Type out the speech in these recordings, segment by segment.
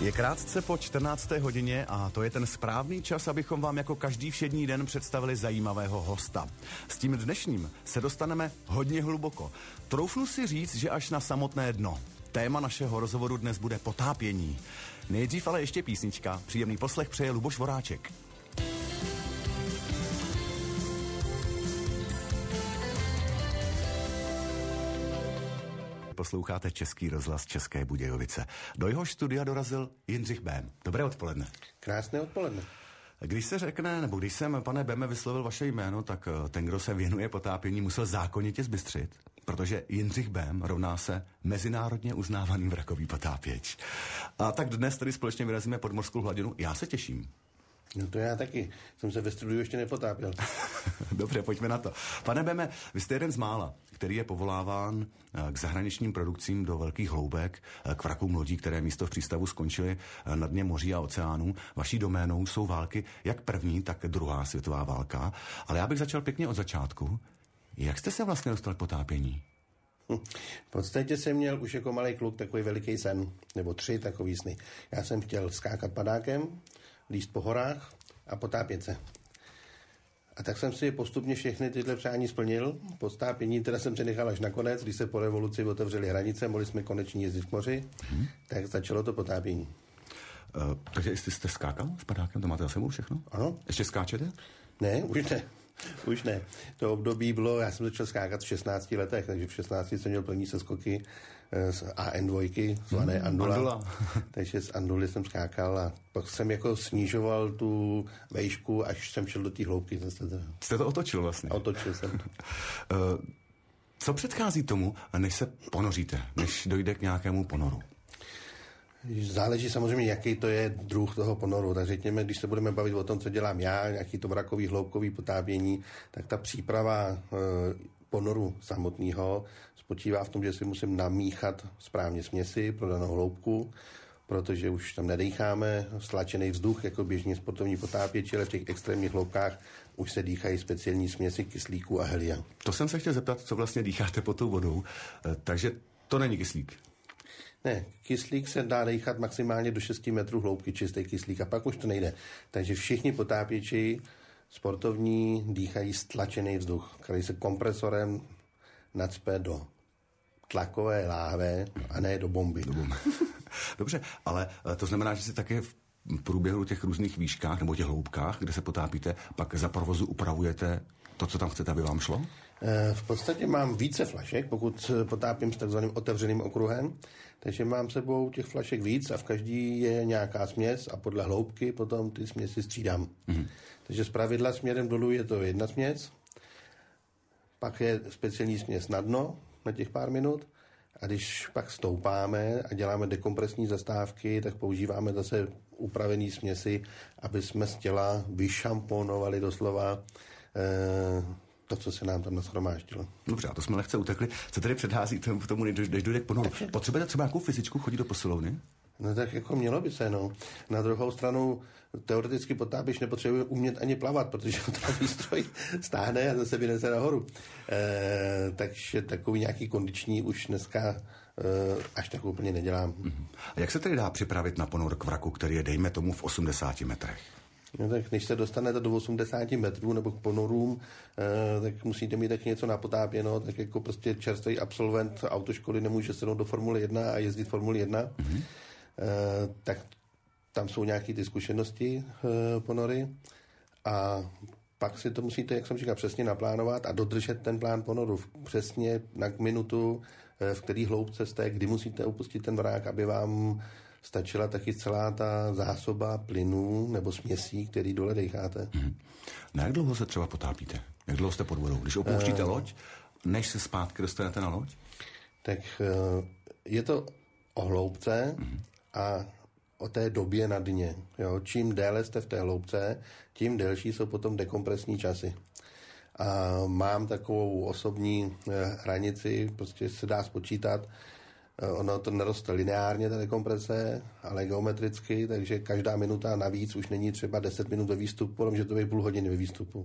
Je krátce po 14. hodině a to je ten správný čas, abychom vám jako každý všední den představili zajímavého hosta. S tím dnešním se dostaneme hodně hluboko. Troufnu si říct, že až na samotné dno. Téma našeho rozhovoru dnes bude potápění. Nejdřív ale ještě písnička. Příjemný poslech přeje Luboš Voráček. Posloucháte Český rozhlas České Budějovice. Do jehož studia dorazil Jindřich Bém. Dobré odpoledne. Krásné odpoledne. Když se řekne, nebo když jsem, pane Béme, vyslovil vaše jméno, tak ten, kdo se věnuje potápění, musel zákonitě zbystřit, protože Jindřich Bém rovná se mezinárodně uznávaný vrakový potápěč. A tak dnes tady společně vyrazíme pod mořskou hladinu. Já se těším. No to já taky. Jsem se ve studiu ještě nepotápěl. Dobře, pojďme na to. Pane Beme, vy jste jeden z mála, který je povoláván k zahraničním produkcím do velkých hloubek, k vrakům lodí, které místo v přístavu skončily na dně moří a oceánů. Vaší doménou jsou války jak první, tak druhá světová válka. Ale já bych začal pěkně od začátku. Jak jste se vlastně dostal k potápění? V podstatě jsem měl už jako malý kluk takový veliký sen, nebo 3 takový sny. Já jsem chtěl skákat padákem, líst po horách a potápět se. A tak jsem si postupně všechny tyhle přání splnil. Potápění teda jsem se nechal až nakonec, když se po revoluci otevřely hranice, mohli jsme konečně jezdit k moři, tak začalo to potápění. Takže jste skákal s padákem, to máte za sebou všechno? Ano. Ještě skáčete? Ne, už ne. Už ne. To období bylo, já jsem začal skákat v 16 letech, takže v 16 jsem měl první seskoky z AN2, zvané Andula. Takže z Anduly jsem skákal a pak jsem jako snižoval tu vejšku, až jsem šel do té hloubky. Jste to otočil vlastně? Otočil jsem. Co předchází tomu, než se ponoříte, než dojde k nějakému ponoru? Záleží samozřejmě, jaký to je druh toho ponoru. Tak řekněme, když se budeme bavit o tom, co dělám já, nějaký to vrakový, hloubkový potápění, tak ta příprava ponoru samotného spočívá v tom, že si musím namíchat správně směsi pro danou hloubku, protože už tam nedýcháme stlačený vzduch jako běžní sportovní potápěči, ale v těch extrémních hloubkách už se dýchají speciální směsi kyslíku a helia. To jsem se chtěl zeptat, co vlastně dýcháte pod tou vodou, takže to není kyslík. Ne, kyslík se dá dýchat maximálně do 6 metrů hloubky, čistý kyslík, a pak už to nejde. Takže všichni potápěči sportovní dýchají stlačený vzduch, který se kompresorem nacpe do tlakové láhve a ne do bomby. Dobře, ale to znamená, že si také v průběhu těch různých výškách nebo těch hloubkách, kde se potápíte, pak za provozu upravujete to, co tam chcete, aby vám šlo? V podstatě mám více flašek, pokud potápím s takzvaným otevřeným okruhem, takže mám sebou těch flašek víc a v každý je nějaká směs a podle hloubky potom ty směsi střídám. Takže zpravidla směrem dolů je to jedna směs, pak je speciální směs na dno na těch pár minut a když pak stoupáme a děláme dekompresní zastávky, tak používáme zase upravený směsi, aby jsme z těla vyšamponovali doslova to, co se nám tam nashromáždilo. Dobře, a to jsme lehce utekli. Co tedy předhází k tomu, než dojde k ponoru? Potřebujete třeba nějakou fyzičku chodit do posilovny? No tak jako mělo by se, no. Na druhou stranu teoreticky potápěč nepotřebuje umět ani plavat, protože ten výstroj stáhne a zase vynese nahoru. Takže takový nějaký kondiční už dneska až tak úplně nedělám. A jak se tedy dá připravit na ponor k vraku, který je, dejme tomu, v 80 metrech? No tak než se dostanete do 80 metrů nebo k ponorům, tak musíte mít taky něco napotápěno, tak jako prostě čerstvý absolvent autoškoly nemůže sednout do Formule 1 a jezdit Formule 1. Tak tam jsou nějaké ty zkušenosti ponory a pak si to musíte, jak jsem říkal, přesně naplánovat a dodržet ten plán ponoru přesně na minutu, v který hloubce jste, kdy musíte opustit ten vrák, aby vám stačila taky celá ta zásoba plynů nebo směsí, který dole dejcháte. Na jak dlouho se třeba potápíte? Jak dlouho jste pod vodou? Když opouštíte loď, než se zpátky dostanete na loď? Tak je to o hloubce a o té době na dně. Jo? Čím déle jste v té hloubce, tím delší jsou potom dekompresní časy. A mám takovou osobní hranici, prostě se dá spočítat. Ono to neroste lineárně, ta dekomprese, ale geometricky, takže každá minuta navíc už není třeba 10 minut ve výstupu, ale že to je půl hodiny ve výstupu.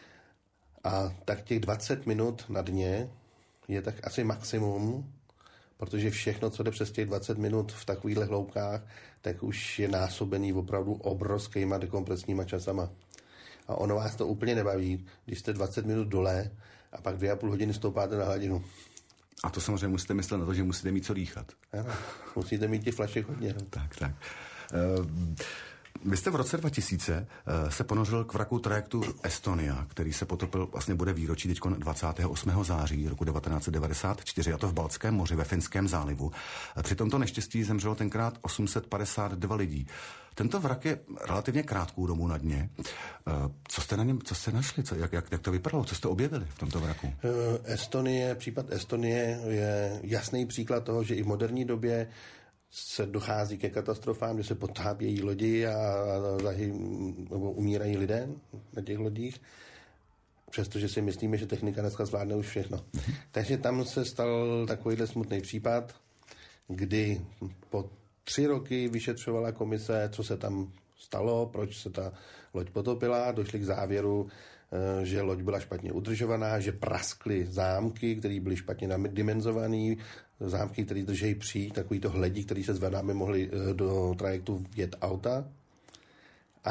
A tak těch 20 minut na dně je tak asi maximum protože všechno, co jde přes těch 20 minut v takovýchhle hloubkách, tak už je násobený opravdu obrovskýma dekompresníma časama. A ono vás to úplně nebaví, když jste 20 minut dole a pak 2,5 hodiny stoupáte na hladinu. A to samozřejmě musíte myslet na to, že musíte mít co dýchat. Ano, musíte mít těch flašek hodně. Tak. Vy jste v roce 2000 se ponořil k vraku trajektu Estonia, který se potopil, vlastně bude výročí teď 28. září roku 1994, a to v Baltském moři ve Finském zálivu. Při tomto neštěstí zemřelo tenkrát 852 lidí. Tento vrak je relativně krátkou dobu na dně. Co jste na něm, co jste našli? Jak to vypadalo? Co jste objevili v tomto vraku? Případ Estonie je jasný příklad toho, že i v moderní době se dochází ke katastrofám, kde se potápějí lodi a nebo umírají lidé na těch lodích, přestože si myslíme, že technika dneska zvládne už všechno. Takže tam se stal takovýhle smutný případ, kdy po 3 roky vyšetřovala komise, co se tam stalo, proč se ta loď potopila, došli k závěru, že loď byla špatně udržovaná, že praskly zámky, které byly špatně nadimenzované, zámky, které drží při takovýto hledí, který se zvedáme, mohli do trajektu vjet auta. A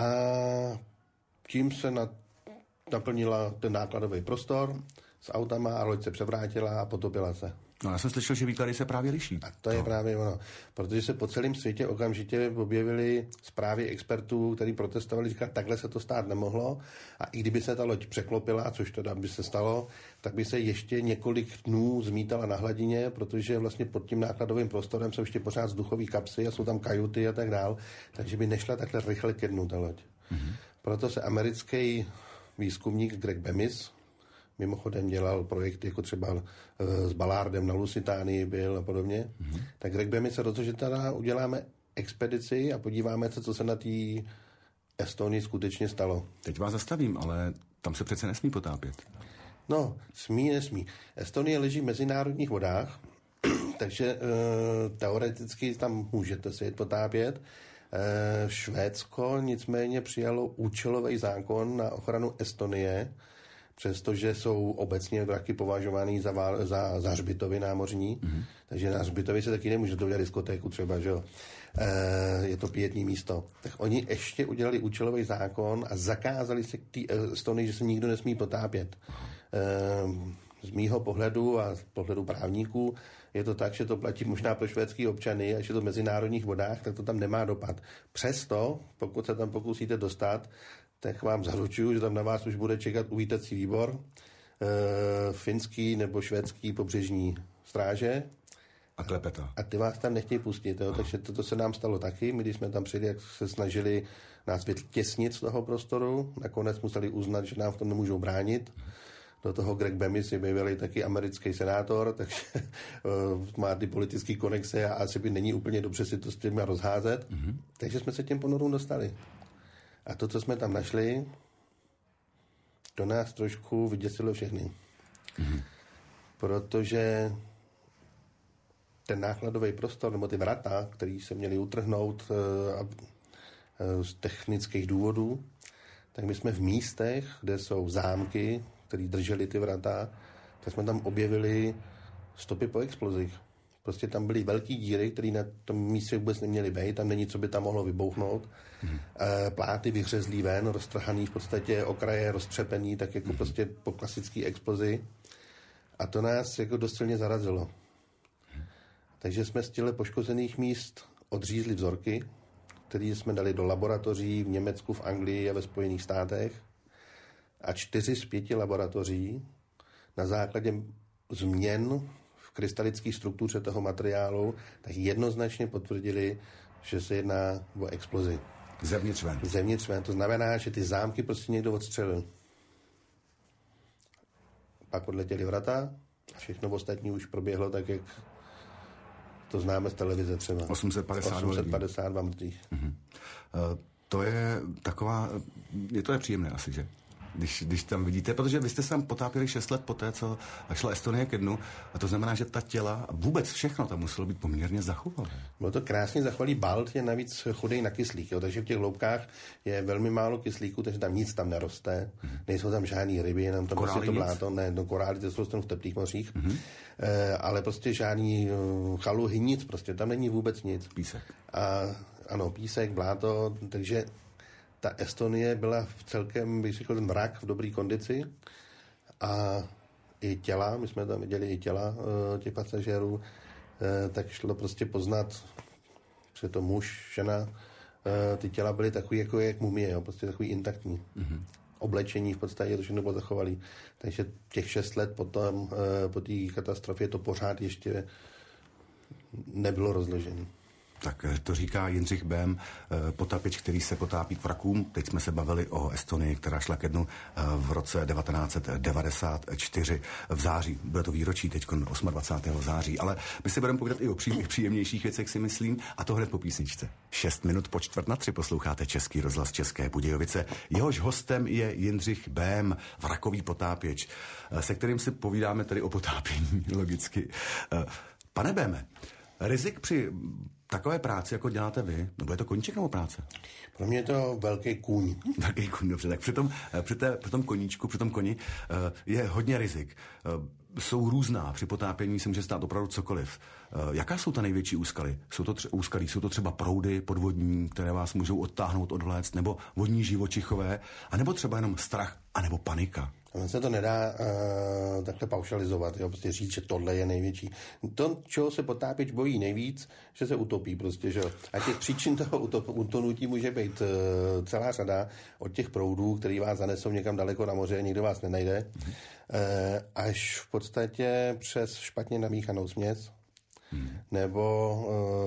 tím se naplnila ten nákladový prostor s autama a loď se převrátila a potopila se. No, já jsem slyšel, že výklady se právě liší. A to je právě ono. Protože se po celém světě okamžitě objevily zprávy expertů, kteří protestovali, říkali, takhle se to stát nemohlo. A i kdyby se ta loď překlopila, což teda by se stalo, tak by se ještě několik dnů zmítala na hladině, protože vlastně pod tím nákladovým prostorem jsou ještě pořád vzduchové kapsy a jsou tam kajuty a tak dál. Takže by nešla takhle rychle ke dnu ta loď. Proto se americký výzkumník Greg Bemis, mimochodem dělal projekty jako třeba s Ballardem na Lusitánii byl a podobně. Tak Greg Bemis se rozhodl, že teda uděláme expedici a podíváme se, co se na té Estonii skutečně stalo. Teď vás zastavím, ale tam se přece nesmí potápět. No, nesmí. Estonie leží v mezinárodních vodách, takže teoreticky tam můžete se jet potápět. Švédsko nicméně přijalo účelový zákon na ochranu Estonie, přestože jsou obecně vraky považovány za hřbitovy námořní, takže na hřbitově se taky nemůže udělat diskotéku třeba, že jo. Je to pietní místo. Tak oni ještě udělali účelový zákon a zakázali se k té Estonii, že se nikdo nesmí potápět. Z mýho pohledu a z pohledu právníků je to tak, že to platí možná pro švédský občany a že to v mezinárodních vodách, tak to tam nemá dopad. Přesto, pokud se tam pokusíte dostat, tak vám zaručuju, že tam na vás už bude čekat uvítací výbor, finský nebo švédský pobřežní stráže. A klepeta. A ty vás tam nechtějí pustit. Jo? Takže toto se nám stalo taky. My, když jsme tam přijeli, jak se snažili nás vytěsnit z toho prostoru, nakonec museli uznat, že nám v tom nemůžou bránit. Do toho Greg Bemis je bývalý taky americký senátor, takže má ty politické konexe a asi by není úplně dobře si to s těmi rozházet. Takže jsme se těm ponorům dostali. A to, co jsme tam našli, to nás trošku vyděsilo všechny. Protože ten nákladový prostor, nebo ty vrata, který se měli utrhnout z technických důvodů, tak my jsme v místech, kde jsou zámky, které držely ty vrata, tak jsme tam objevili stopy po explozích. Prostě tam byly velký díry, které na tom místě vůbec neměly být, tam není, co by tam mohlo vybouchnout. Pláty vyhřezlý ven, roztrhaný v podstatě, okraje roztřepený, tak jako prostě po klasické explozi. A to nás jako dost silně zarazilo. Takže jsme z těchto poškozených míst odřízli vzorky, které jsme dali do laboratoří v Německu, v Anglii a ve Spojených státech. A 4 z 5 laboratoří na základě změn v krystalické struktuře toho materiálu tak jednoznačně potvrdili, že se jedná o explozi. Zevnitř ven. To znamená, že ty zámky prostě někdo odstřelil. Pak odletěly vrata a všechno ostatní už proběhlo tak, jak to známe z televize třeba. 852 mrtvých. To je taková, to je příjemné asi, že? když tam vidíte, protože vy jste se tam potápěli 6 let poté, co šla Estonie ke dnu, a to znamená, že ta těla, vůbec všechno tam muselo být poměrně zachované. Bylo to krásně zachovalý balt, je navíc chudej na kyslík, jo, takže v těch hloubkách je velmi málo kyslíku, takže tam nic tam neroste, nejsou tam žádný ryby, jenom tam prostě to bláto, ne, no korály, to jsou v teplých mořích, ale prostě žádný chaluhy, nic, prostě tam není vůbec nic. Písek. A ano, písek, bláto, takže ta Estonie byla v celkem, bych řekl, ten mrak v dobré kondici a i těla, my jsme tam viděli i těla těch pasažérů, tak šlo prostě poznat, že to muž, žena, ty těla byly takový jako jak mumie, jo, prostě takový intaktní. Oblečení v podstatě to všechno bylo zachovalý. Takže těch 6 let potom, po té katastrofě to pořád ještě nebylo rozložené. Tak to říká Jindřich Böhm, potápěč, který se potápí k vrakům. Teď jsme se bavili o Estonii, která šla ke dnu v roce 1994 v září. Bylo to výročí teď 28. září, ale my si budeme povídat i o příjemnějších věcech, si myslím, a to hned po písničce. 6 minut po 2:45 posloucháte Český rozhlas České Budějovice. Jehož hostem je Jindřich Böhm, vrakový potápěč, se kterým si povídáme tady o potápění, logicky. Pane Böhme, rizik při takové práci, jako děláte vy, nebo je to koníček nebo práce? Pro mě je to velký kůň. Velký kůň, dobře. Tak při tom koníčku, při tom koni je hodně rizik. Jsou různá. Při potápění se může stát opravdu cokoliv. Jaká jsou ta největší úskaly? Jsou to třeba proudy podvodní, které vás můžou odtáhnout, odvléct, nebo vodní živočichové, anebo třeba jenom strach, anebo panika? On se to nedá takhle paušalizovat, jo? Prostě říct, že tohle je největší. To, čeho se potápěč bojí nejvíc, že se utopí prostě, že? A těch příčin toho utonutí může být celá řada, od těch proudů, který vás zanesou někam daleko na moře, nikdo vás nenajde, až v podstatě přes špatně namíchanou směs, nebo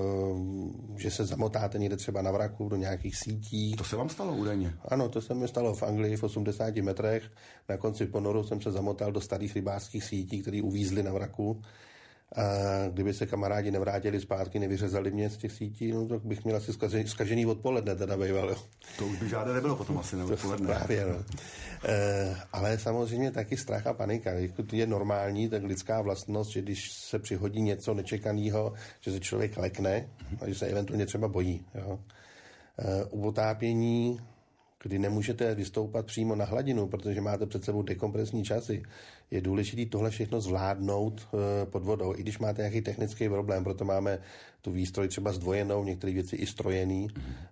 že se zamotáte někde třeba na vraku do nějakých sítí. To se vám stalo údajně? Ano, to se mi stalo v Anglii v 80 metrech. Na konci ponoru jsem se zamotal do starých rybářských sítí, které uvízly na vraku. A kdyby se kamarádi nevrátili zpátky, nevyřezali mě z těch sítí, no tak bych měl asi zkažený odpoledne teda býval. To už by žádné nebylo potom asi na odpoledne. Právě, no. Ale samozřejmě taky strach a panika. To je normální, tak lidská vlastnost, že když se přihodí něco nečekaného, že se člověk lekne a že se eventuálně třeba bojí. Jo. U potápění, kdy nemůžete vystoupat přímo na hladinu, protože máte před sebou dekompresní časy, je důležité tohle všechno zvládnout pod vodou, i když máte nějaký technický problém, proto máme tu výstroj třeba zdvojenou, některé věci i strojený,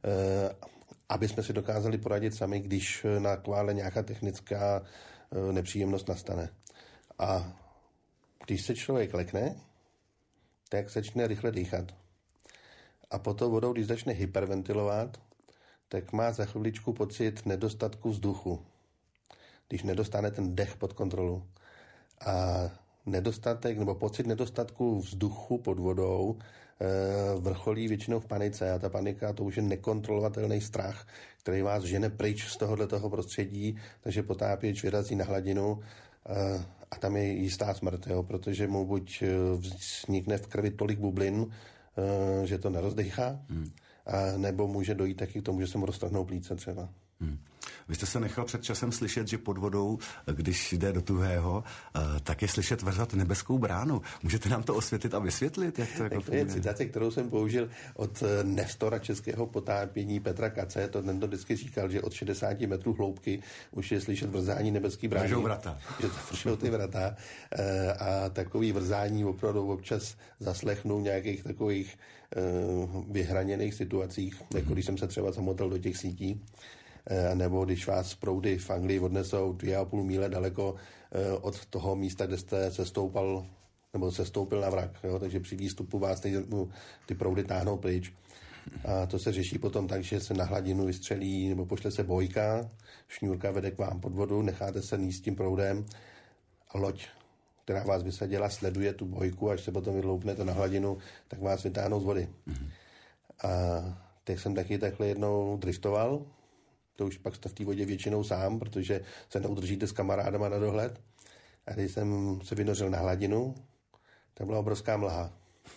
aby jsme si dokázali poradit sami, když na kvále nějaká technická nepříjemnost nastane. A když se člověk lekne, tak začne rychle dýchat. A potom vodou, když začne hyperventilovat, tak má za chviličku pocit nedostatku vzduchu, když nedostane ten dech pod kontrolu. A nedostatek, nebo pocit nedostatku vzduchu pod vodou vrcholí většinou v panice. A ta panika, to už je nekontrolovatelný strach, který vás žene pryč z tohoto prostředí, takže potápěč vyrazí na hladinu a tam je jistá smrt, jo, protože mu buď vznikne v krvi tolik bublin, že to nerozdechá, a nebo může dojít taky k tomu, že se mu roztrhnou plíce třeba. Vy jste se nechal před časem slyšet, že pod vodou, když jde do tuhého, tak je slyšet vrzat nebeskou bránu. Můžete nám to osvětlit a vysvětlit? Jak to jako to je citace, kterou jsem použil od nestora českého potápění Petra Kace. Ten to vždycky říkal, že od 60 metrů hloubky už je slyšet vrzání nebeský brány. Vržou vrata. Že to vržou ty vrata. A takový vrzání opravdu občas zaslechnou nějakých takových vyhraněných situacích, jako když jsem se třeba zamotal do těch sítí, nebo když vás proudy v Anglii odnesou 2,5 míle daleko od toho místa, kde jste sestoupil na vrak. Jo? Takže při výstupu vás ty proudy táhnou pryč. A to se řeší potom tak, že se na hladinu vystřelí nebo pošle se bojka, šňůrka vede k vám pod vodu, necháte se níst tím proudem a loď, která vás vysadila, sleduje tu bojku, až se potom vydloupnete na hladinu, tak vás vytáhnou z vody. A teď jsem taky takhle jednou driftoval. To už pak jste v té vodě většinou sám, protože se neudržíte s kamarádama na dohled. A když jsem se vynořil na hladinu, tam byla obrovská mlha.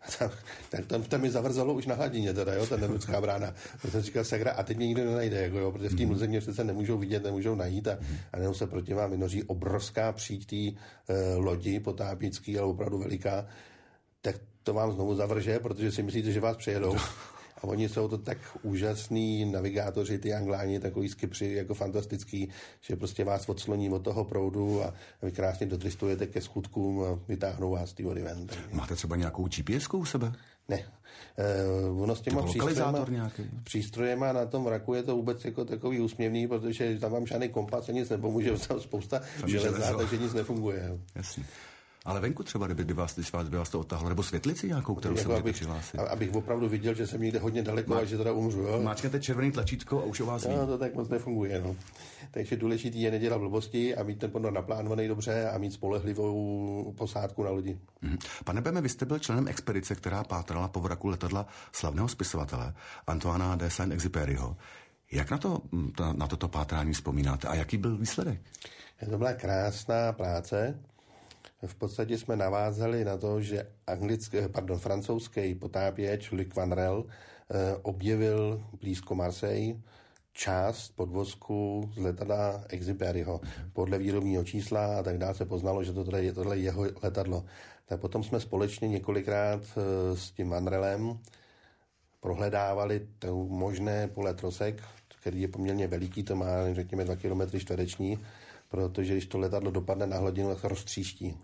Tam mi zavrzalo už na hladině teda, jo, ta Nemecká brána. To jsem říkal, sakra, a teď mě nikdo nenajde, jako, jo, protože v té Mlzeně přece nemůžou vidět, nemůžou najít a jenom se proti vám vynoří obrovská příď té lodi potápěcký, ale opravdu veliká, tak to vám znovu zavrže, protože si myslíte, že vás přejedou. A oni jsou to tak úžasný navigátoři, ty Angláni, takový skipři, jako fantastický, že prostě vás odsloní od toho proudu a vy krásně dodristujete ke schůdkům a vytáhnou vás ty vody ven. Máte třeba nějakou GPS-ku u sebe? Ne. Ono s těma přístrojema na tom vraku je to vůbec jako takový úsměvný, protože tam vám žádný kompas a nic nepomůže, tam spousta železa, takže nic nefunguje. Jasně. Ale venku třeba, kdyby vás to odtáhlo, nebo světlici nějakou, kterou se můžete přihlásit. Abych opravdu viděl, že jsem někde hodně daleko a že teda umřu. Jo? Máčknete červený tlačítko a už o vás ví. No, to tak moc nefunguje. No. Takže důležitý je nedělat blbosti a mít ten ponor naplánovaný dobře a mít spolehlivou posádku na lodi. Pane Beme, vy jste byl členem expedice, která pátrala po vraku letadla slavného spisovatele Antoana de Saint-Exupéryho. Jak na toto pátrání vzpomínáte a jaký byl výsledek? To byla krásná práce. V podstatě jsme navázali na to, že francouzský potápěč Luc Van Rel objevil blízko Marseille část podvozku z letadla Exupéryho. Podle výrobního čísla a tak dále se poznalo, že tohle je jeho letadlo. Tak potom jsme společně několikrát s tím Van Relem prohledávali to možné pole trosek, který je poměrně veliký, to má řekněme 2 km čtvereční, protože když to letadlo dopadne na hladinu, tak se roztříští.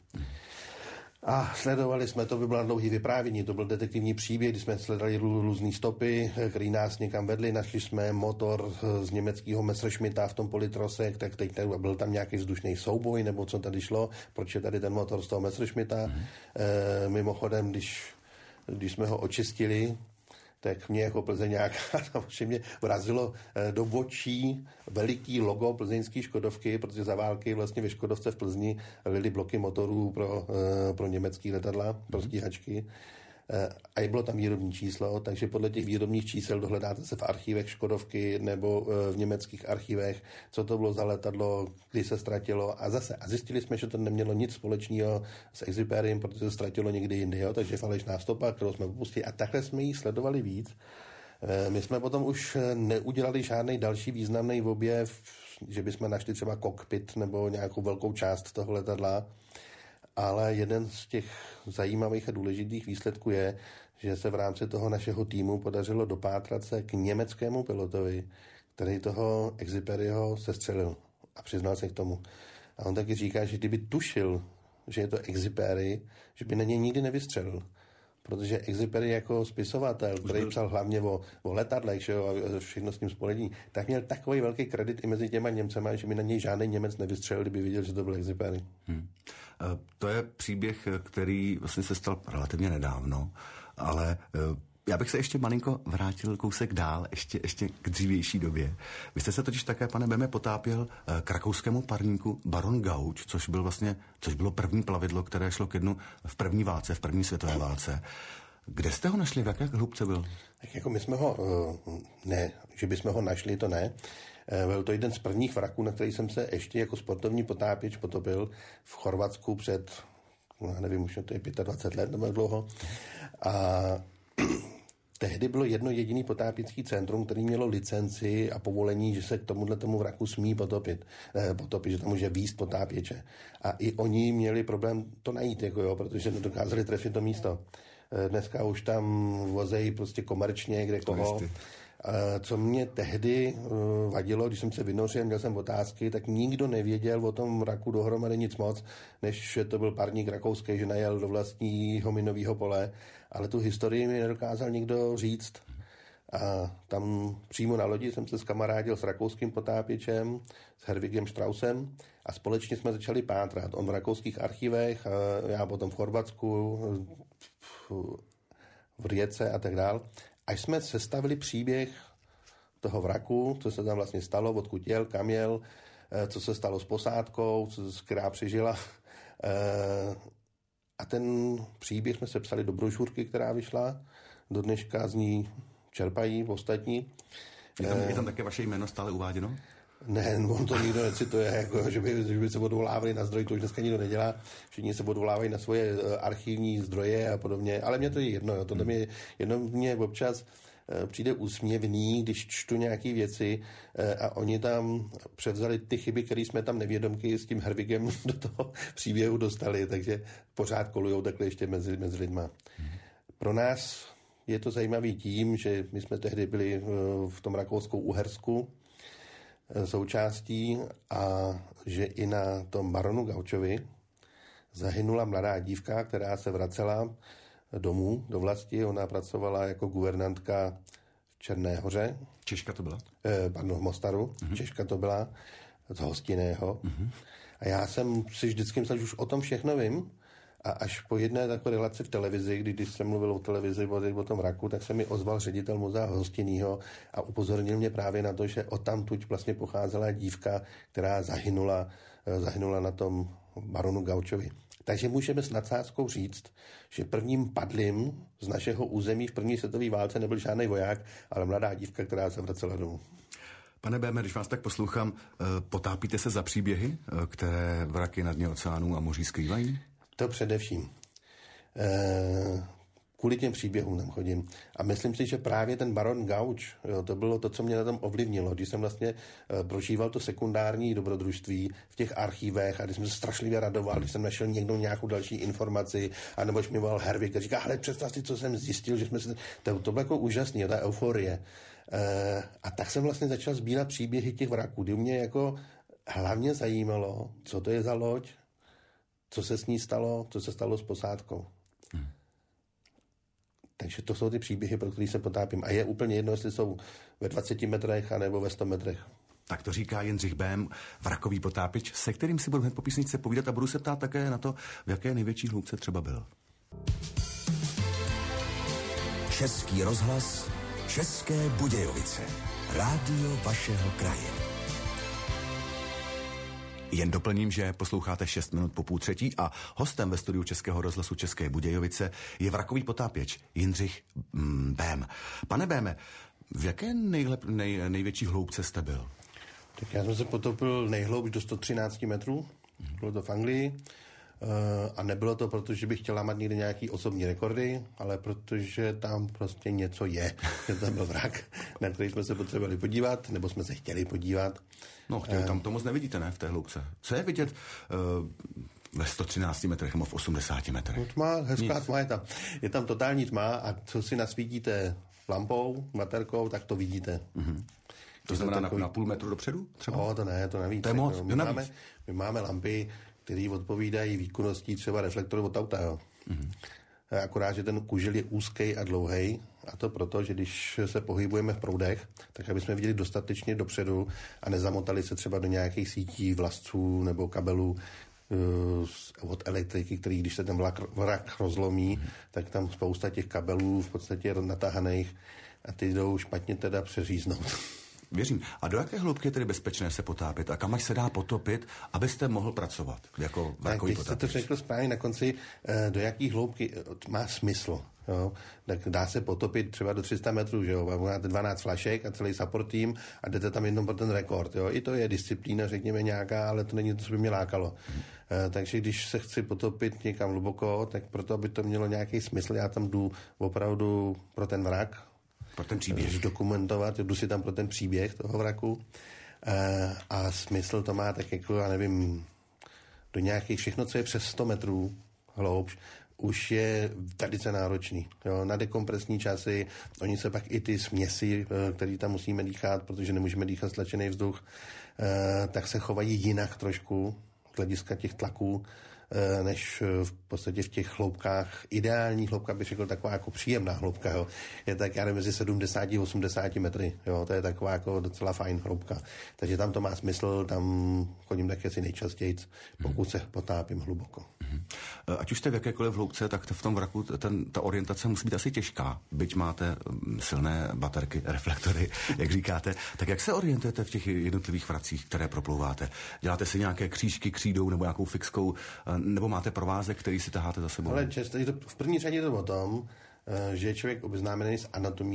A sledovali jsme, to by bylo dlouhý vyprávění, to byl detektivní příběh, kdy jsme sledovali různé stopy, který nás někam vedli, našli jsme motor z německého Messerschmitta v tom poli trosek, tak teď byl tam nějaký vzdušný souboj, nebo co tady šlo, proč je tady ten motor z toho Messerschmitta. Mimochodem, když jsme ho očistili, tak mě jako Plzeňák mě vrazilo do očí veliký logo plzeňské Škodovky, protože za války vlastně ve Škodovce v Plzni byly bloky motorů pro německé letadla, pro stíhačky. A bylo tam výrobní číslo, takže podle těch výrobních čísel dohledáte se v archívech Škodovky nebo v německých archívech, co to bylo za letadlo, kdy se ztratilo a zjistili jsme, že to nemělo nic společného s Exupérym, protože se ztratilo někdy jindy, jo? Takže falešná stopa, kterou jsme popustili a takhle jsme ji sledovali víc. My jsme potom už neudělali žádný další významný objev, že bychom našli třeba kokpit nebo nějakou velkou část toho letadla, ale jeden z těch zajímavých a důležitých výsledků je, že se v rámci toho našeho týmu podařilo dopátrat se k německému pilotovi, který toho Exupéryho sestřelil a přiznal se k tomu. A on taky říká, že kdyby tušil, že je to Exupéry, že by na něj nikdy nevystřelil. Protože Exupéry jako spisovatel, který psal hlavně o letadlech, že jo, a všechno s tím společný, tak měl takový velký kredit i mezi těma Němcema, že by na něj žádný Němec nevystřelil, kdyby viděl, že to byl Exupéry. To je příběh, který vlastně se stal relativně nedávno, ale já bych se ještě malinko vrátil kousek dál, ještě k dřívější době. Vy jste se totiž také, pane Beme, potápěl k rakouskému parníku Baron Gauč, což bylo první plavidlo, které šlo ke dnu v první světové válce. Kde jste ho našli? V jaké hloubce byl? Tak jako my jsme ho, ne, že bychom ho našli, to ne. Byl to jeden z prvních vraků, na který jsem se ještě jako sportovní potápěč potopil v Chorvatsku před, nevím, už to je 25 let nebo dlouho. A tehdy bylo jedno jediné potápěcké centrum, který mělo licenci a povolení, že se k tomu vraku smí potopit, že tam může vízt potápěče. A i oni měli problém to najít, protože nedokázali trefit to místo. Dneska už tam vozejí prostě komerčně, kde koho. Co mě tehdy vadilo, když jsem se vynořil, měl jsem otázky, tak nikdo nevěděl o tom vraku dohromady nic moc, než to byl parník rakouský, že najel do vlastního minového pole, ale tu historii mi nedokázal nikdo říct. A tam přímo na lodi jsem se skamarádil s rakouským potápěčem, s Herwigem Straussem a společně jsme začali pátrat. On v rakouských archivech, já potom v Chorvatsku, v Rijece a tak dál. Až jsme sestavili příběh toho vraku, co se tam vlastně stalo, odkud jel, kam jel, co se stalo s posádkou, která přežila. A ten příběh jsme sepsali do brožurky, která vyšla. Do dneška z ní čerpají ostatní. Je tam také vaše jméno stále uváděno? Ne, on to nikdo necituje, jako, že by se odvolávali na zdroj, to už dneska nikdo nedělá. Všichni se odvolávají na svoje archivní zdroje a podobně, ale mě to je jedno, jo. To mě jedno mě občas přijde úsměvný, když čtu nějaké věci a oni tam převzali ty chyby, které jsme tam nevědomky s tím Herwigem do toho příběhu dostali, takže pořád kolujou takhle ještě mezi lidma. Pro nás je to zajímavý tím, že my jsme tehdy byli v tom Rakousku-Uhersku součástí a že i na tom baronu Gaučovi zahynula mladá dívka, která se vracela domů, do vlasti. Ona pracovala jako guvernantka v Černé Hoře. Češka to byla? Pardon, v Mostaru. Češka to byla, z Hostinného. A já jsem si vždycky myslel, že už o tom všechno vím. A až po jedné takové relaci v televizi, když jsem mluvil o televizi o tom vraku, tak se mi ozval ředitel muzea Hostinného a upozornil mě právě na to, že odtamtud vlastně pocházela dívka, která zahynula na tom baronu Gaučovi. Takže můžeme s nadsázkou říct, že prvním padlým z našeho území v první světové válce nebyl žádný voják, ale mladá dívka, která se vracela domů. Pane Béme, když vás tak poslouchám, potápíte se za příběhy, které vraky na dně oceánů a moří skrývají? To především. Kvůli těm příběhům tam chodím. A myslím si, že právě ten baron Gauč, jo, to bylo to, co mě na tom ovlivnilo. Když jsem vlastně prožíval to sekundární dobrodružství v těch archívech a když jsem se strašlivě radoval, když jsem našel někdo nějakou další informaci, anebo když mi volal Herwig a říká, ale představ si, co jsem zjistil, že jsme se... To bylo jako úžasný, ta euforie. A tak jsem vlastně začal sbírat příběhy těch vraků, kdy mě jako hlavně zajímalo, co to je za loď, co se s ní stalo, co se stalo s posádkou. Takže to jsou ty příběhy, pro které se potápím. A je úplně jedno, jestli jsou ve 20 metrech anebo ve 100 metrech. Tak to říká Jindřich Bém, vrakový potápěč, se kterým si budu hned po písničce povídat a budu se ptát také na to, v jaké největší hloubce třeba byl. Český rozhlas, České Budějovice. Rádio vašeho kraje. Jen doplním, že posloucháte 6 minut po 2:30 a hostem ve studiu Českého rozhlasu České Budějovice je vrakový potápěč Jindřich Bém. Pane Béme, v jaké největší hloubce jste byl? Tak já jsem se potopil nejhloubš do 113 metrů. Bylo to v Anglii. A nebylo to proto, že bych chtěl lámat někde nějaký osobní rekordy, ale protože tam prostě něco je. Že tam byl vrak, na který jsme se potřebovali podívat, nebo jsme se chtěli podívat. No, tam to moc nevidíte, ne, v té hloubce. Co je vidět ve 113 metrech nebo v 80 metrech? No, tma, hezká tma je tam. Je tam totální tma a co si nasvítíte lampou, baterkou, tak to vidíte. To znamená na půl metru dopředu třeba? No, to ne, to navíc. To je moc, my máme lampy, které odpovídají výkonností třeba reflektoru od auta. Jo. Akorát, že ten kužel je úzký a dlouhý, a to proto, že když se pohybujeme v proudech, tak aby jsme viděli dostatečně dopředu a nezamotali se třeba do nějakých sítí vlasců nebo kabelů od elektriky, který když se ten vrak rozlomí, tak tam spousta těch kabelů v podstatě natahaných a ty jdou špatně teda přeříznout. Věřím. A do jaké hloubky je tedy bezpečné se potápět? A kam až se dá potopit, abyste mohl pracovat jako vrakový potápěč? Tak jste to řekl správně na konci, do jaký hloubky má smysl. Jo? Tak dá se potopit třeba do 300 metrů, že jo? Máte 12 flašek a celý support tým a jdete tam jenom pro ten rekord. Jo? I to je disciplína, řekněme nějaká, ale to není to, co by mě lákalo. Takže když se chci potopit někam hluboko, tak proto, aby to mělo nějaký smysl, já tam jdu opravdu pro ten vrak, pro ten příběh. Dokumentovat, jdu si tam pro ten příběh toho vraku. A smysl to má tak jako, já nevím, do nějakých, všechno, co je přes 100 metrů hloubš, už je velice náročný. Jo, na dekompresní časy, oni se pak i ty směsi, které tam musíme dýchat, protože nemůžeme dýchat stlačený vzduch, tak se chovají jinak trošku z hlediska těch tlaků, než v podstatě v těch hloubkách. Ideální hloubka bych řekl taková jako příjemná hloubka. Jo. Je tak, já nevím, mezi 70 a 80 metry. Jo. To je taková jako docela fajn hloubka. Takže tam to má smysl, tam chodím taky asi nejčastěji, pokud se potápím hluboko. Ať už jste v jakékoliv hloubce, tak v tom vraku ta orientace musí být asi těžká. Byť máte silné baterky, reflektory, jak říkáte. Tak jak se orientujete v těch jednotlivých vracích, které proplouváte? Děláte si nějaké křížky křídou nebo nějakou fixkou, nebo máte provázek, který si taháte za sebou? Ale často v první řadě je to o tom, že je člověk obeznámený s anatomí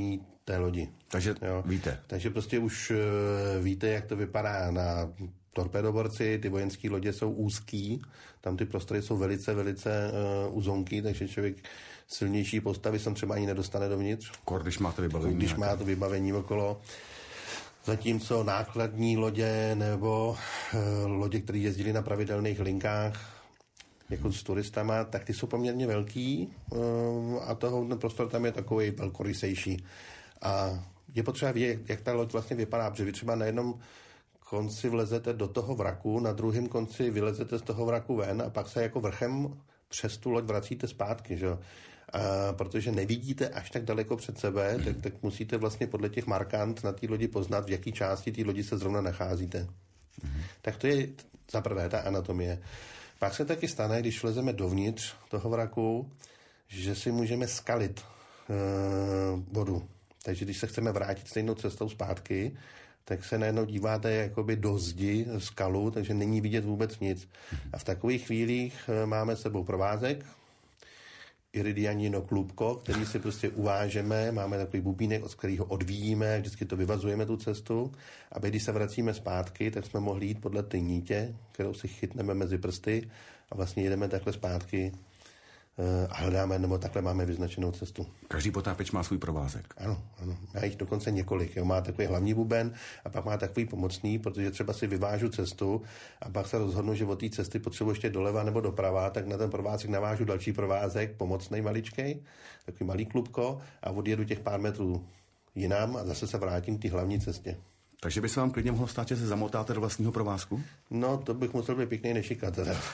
té lodi. Takže víte. Takže prostě už víte, jak to vypadá na torpédoborci, ty vojenské lodě jsou úzký, tam ty prostory jsou velice, velice uzonký, takže člověk silnější postavy sem třeba ani nedostane dovnitř. Když má to vybavení. Když má to vybavení okolo. Zatímco nákladní lodě nebo lodě, které jezdily na pravidelných linkách jako s turistama, tak ty jsou poměrně velký a ten prostor tam je takový velkorysejší. A je potřeba vědět, jak ta loď vlastně vypadá, protože vy třeba na jednom konci vlezete do toho vraku, na druhém konci vylezete z toho vraku ven a pak se jako vrchem přes tu loď vracíte zpátky, že? A protože nevidíte až tak daleko před sebe, tak musíte vlastně podle těch markant na té lodi poznat, v jaký části té lodi se zrovna nacházíte. Tak to je za prvé ta anatomie. Pak se taky stane, když vlezeme dovnitř toho vraku, že si můžeme skalit vodu. Takže když se chceme vrátit stejnou cestou zpátky, tak se najednou díváte jakoby do zdi skalu, takže není vidět vůbec nic. A v takových chvílích máme s sebou provázek, iridianino klubko, který si prostě uvážeme, máme takový bubínek, od kterého odvíjíme, vždycky to vyvazujeme tu cestu, aby když se vracíme zpátky, tak jsme mohli jít podle té nítě, kterou si chytneme mezi prsty a vlastně jedeme takhle zpátky a hledáme, nebo takhle máme vyznačenou cestu. Každý potápěč má svůj provázek. Ano. Má jich dokonce několik. Jo. Má takový hlavní buben a pak má takový pomocný, protože třeba si vyvážu cestu a pak se rozhodnu, že od té cesty potřebuji ještě doleva nebo doprava, tak na ten provázek navážu další provázek, pomocnej maličkej, takový malý klubko a odjedu těch pár metrů jinam a zase se vrátím k té hlavní cestě. Takže by se vám klidně mohlo stát, že se zamotáte do vlastního provázku? No, to bych musel být pěkný nešikat.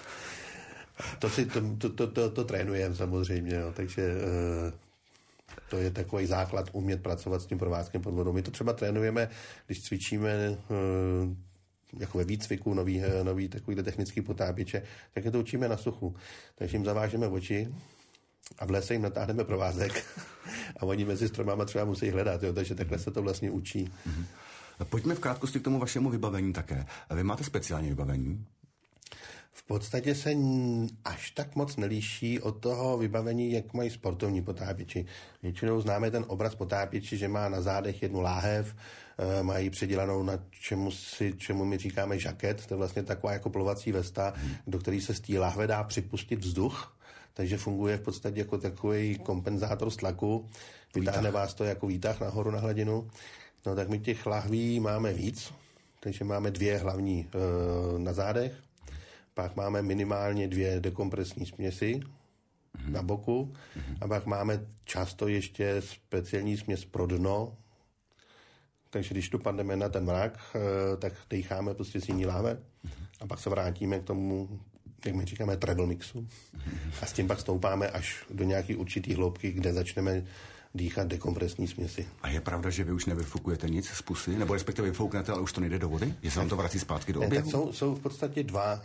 To trénujeme samozřejmě, no. Takže to je takový základ umět pracovat s tím provázkem pod vodou. My to třeba trénujeme, když cvičíme jako ve výcviku nový takovýhle technický potápěče, tak je to učíme na suchu. Takže jim zavážeme oči a v lese jim natáhneme provázek a oni mezi stromama třeba musí hledat, jo. Takže takhle se to vlastně učí. Pojďme v krátkosti k tomu vašemu vybavení také. Vy máte speciální vybavení? V podstatě se až tak moc nelíší od toho vybavení, jak mají sportovní potápěči. Většinou známe ten obraz potápěči, že má na zádech jednu láhev, mají předělanou na čemu my říkáme žaket, to je vlastně taková jako plovací vesta, do který se z té láhve dá připustit vzduch, takže funguje v podstatě jako takový kompenzátor z tlaku, vytáhne vás to jako výtah nahoru na hladinu. No tak my těch lahví máme víc, takže máme 2 hlavní na zádech, pak máme minimálně 2 dekompresní směsi na boku a pak máme často ještě speciální směs pro dno, takže když dopadneme na ten vrak, tak dejcháme prostě z jiný láhve a pak se vrátíme k tomu, jak my říkáme, travel mixu a s tím pak stoupáme až do nějaký určitý hloubky, kde začneme dýchat dekompresní směsi. A je pravda, že vy už nevyfukujete nic z pusy? Nebo respektive vyfouknete, ale už to nejde do vody? Že se vám to vrací zpátky do oběhu? Tak jsou v podstatě dva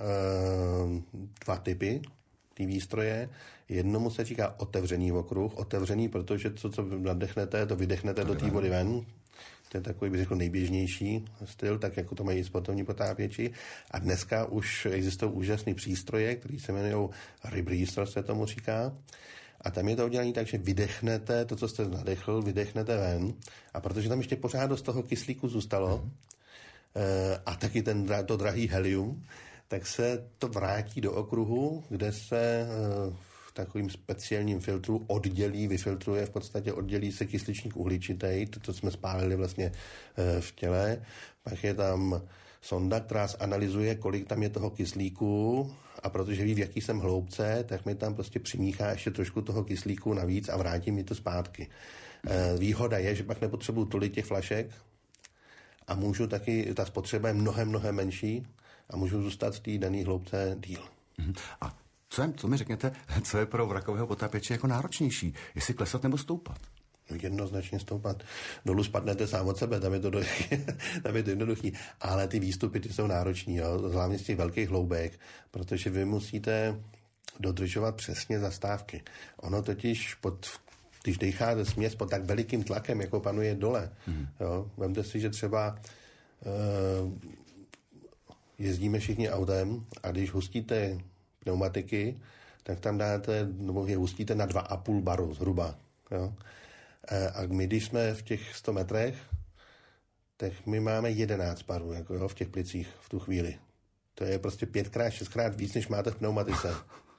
typy té výstroje. Jednomu se říká otevřený okruh. Otevřený, protože co nadechnete, to vydechnete do té vody ven. To je takový, bych řekl, nejběžnější styl, tak jako to mají sportovní potápěči. A dneska už existují úžasný přístroje, který se jmenují rebreather, se tomu říká. A tam je to udělané tak, že vydechnete to, co jste nadechl, vydechnete ven. A protože tam ještě pořád dost toho kyslíku zůstalo, a taky to drahý helium, tak se to vrátí do okruhu, kde se v takovým speciálním filtru vyfiltruje, v podstatě oddělí se kysličník uhličitý, to, co jsme spálili vlastně v těle. Pak je tam sonda, která analyzuje, kolik tam je toho kyslíku, a protože ví, v jaký jsem hloubce, tak mi tam prostě přimíchá ještě trošku toho kyslíku navíc a vrátí mi to zpátky. Výhoda je, že pak nepotřebuju tolik těch flašek a můžu taky, ta spotřeba je mnohem menší a můžu zůstat v té dané hloubce díl. A co mi řekněte, co je pro vrakového potápěče jako náročnější? Jestli klesat nebo stoupat? Jednoznačně stoupat. Dolů spadnete sám od sebe, tam je to jednoduchý. Ale ty výstupy, ty jsou nároční, jo? Hlavně z těch velkých hloubek, protože vy musíte dodržovat přesně zastávky. Ono totiž, když decháte směs pod tak velikým tlakem, jako panuje dole, jo? Vemte si, že třeba jezdíme všichni autem a když hustíte pneumatiky, tak tam dáte, nebo je hustíte na 2,5 baru zhruba, jo? A my, když jsme v těch 100 metrech, tak my máme 11 parů jako jo, v těch plicích v tu chvíli. To je prostě 5x, 6x víc, než máte v pneumatice.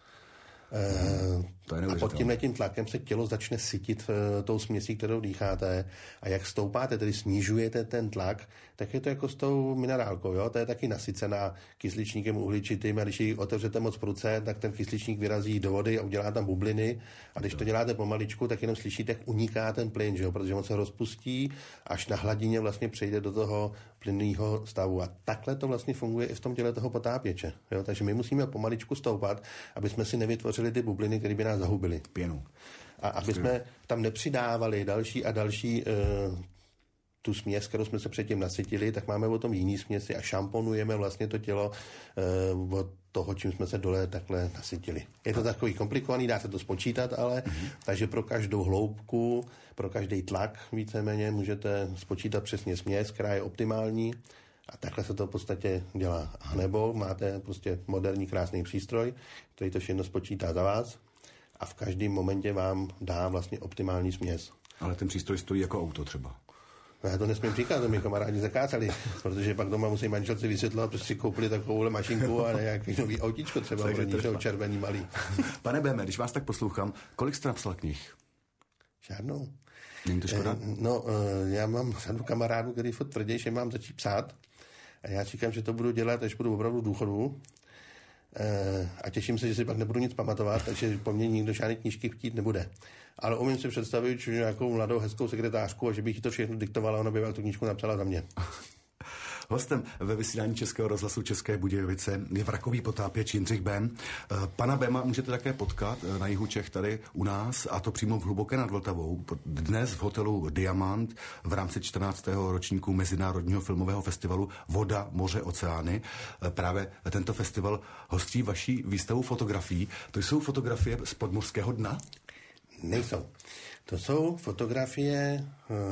A pod tímhletím tlakem se tělo začne sytit tou směsí, kterou dýcháte, a jak stoupáte, tedy snižujete ten tlak, tak je to jako s tou minerálkou, jo? To je taky nasycená kysličníkem uhličitým, a když ji otevřete moc prudce, tak ten kysličník vyrazí do vody a udělá tam bubliny, a když to děláte pomaličku, tak jenom slyšíte, jak uniká ten plyn, že jo? Protože on se rozpustí, až na hladině vlastně přejde do toho plynného stavu, a takhle to vlastně funguje i v tom těle toho potápěče, jo? Takže my musíme pomaličku stoupat, aby jsme si nevytvořili ty bubliny, které by nás zahubily. Pěnu. A aby jsme tam nepřidávali další a další tu směs, kterou jsme se předtím nasytili, tak máme o tom jiný směsi a šamponujeme vlastně to tělo od toho, čím jsme se dole takhle nasytili. Je to takový komplikovaný, dá se to spočítat, ale takže pro každou hloubku, pro každý tlak víceméně můžete spočítat přesně směs, která je optimální, a takhle se to v podstatě dělá. A nebo máte prostě moderní krásný přístroj, který to všechno spočítá za vás a v každém momentě vám dá vlastně optimální směs. Ale ten přístroj stojí jako auto třeba. Já to nesmím říkat, to mi kamarádi zakácali, protože pak doma musí manželci vysvětlovat, protože si koupili takovouhle mašinku a nějaký nový autíčko třeba červený malý. Pane Béme, když vás tak poslouchám, kolik jste napsal knih? Žádnou. Není to škoda? Já mám řadu kamarádů, který furt tvrdí, že mám začít psát. A já říkám, že to budu dělat, až budu opravdu v důchodu. A těším se, že si pak nebudu nic pamatovat, takže po mně nikdo žádné knížky chtít nebude. Ale umím si představit, že nějakou mladou hezkou sekretářku, a že bych jí to všechno diktovala, ona by tu knížku napsala za mě. Hostem ve vysílání Českého rozhlasu České Budějovice je vrakový potápěč Jindřich Bém. Pana Béma můžete také potkat na jihu Čech tady u nás, a to přímo v Hluboké nad Vltavou. Dnes v hotelu Diamant v rámci 14. ročníku Mezinárodního filmového festivalu Voda, moře, oceány. Právě tento festival hostí vaší výstavu fotografií. To jsou fotografie z podmořského dna? Nejsou. To jsou fotografie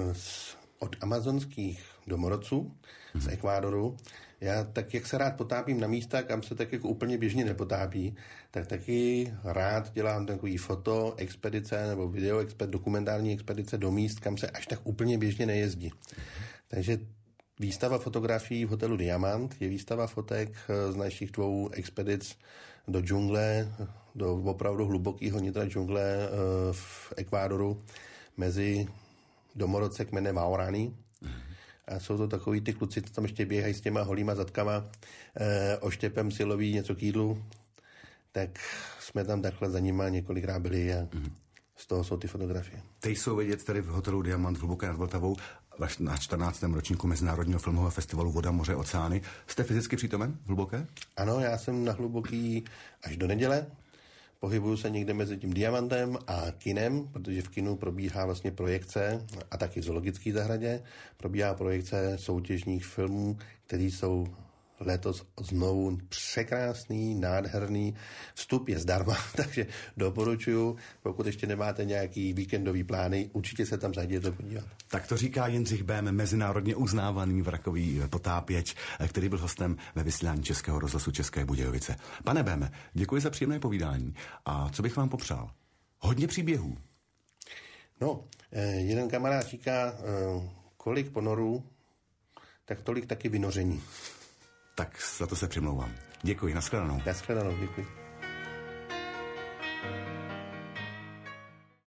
od amazonských domorodců z Ekvádoru. Já tak, jak se rád potápím na místa, kam se tak jako úplně běžně nepotápí, tak taky rád dělám takový fotoexpedice nebo dokumentární expedice do míst, kam se až tak úplně běžně nejezdí. Takže výstava fotografií v hotelu Diamant je výstava fotek z našich 2 expedic do džungle, do opravdu hlubokého nitra džungle v Ekvádoru mezi domorodce kmene Waorani. A jsou to takový ty kluci, co tam ještě běhají s těma holýma zadkama, oštěpem silový něco k jídlu. Tak jsme tam takhle za nima několikrát byli a z toho jsou ty fotografie. Ty jsou vidět tady v hotelu Diamant v Hluboké nad Vltavou na 14. ročníku Mezinárodního filmového festivalu Voda, moře, oceány. Jste fyzicky přítomen v Hluboké? Ano, já jsem na Hluboký až do neděle. Pohybuju se někde mezi tím Diamantem a kinem, protože v kinu probíhá vlastně projekce, a taky v zoologické zahradě probíhá projekce soutěžních filmů, které jsou letos znovu překrásný, nádherný. Vstup je zdarma, takže doporučuji, pokud ještě nemáte nějaký víkendový plány, určitě se tam zajděte podívat. Tak to říká Jindřich Bém, mezinárodně uznávaný vrakový potápěč, který byl hostem ve vysílání Českého rozhlasu České Budějovice. Pane Béme, děkuji za příjemné povídání. A co bych vám popřál? Hodně příběhů. No, jeden kamarád říká, kolik ponorů, tak tolik taky vynoření. Tak za to se přimlouvám. Děkuji, nashledanou. Nashledanou, děkuji.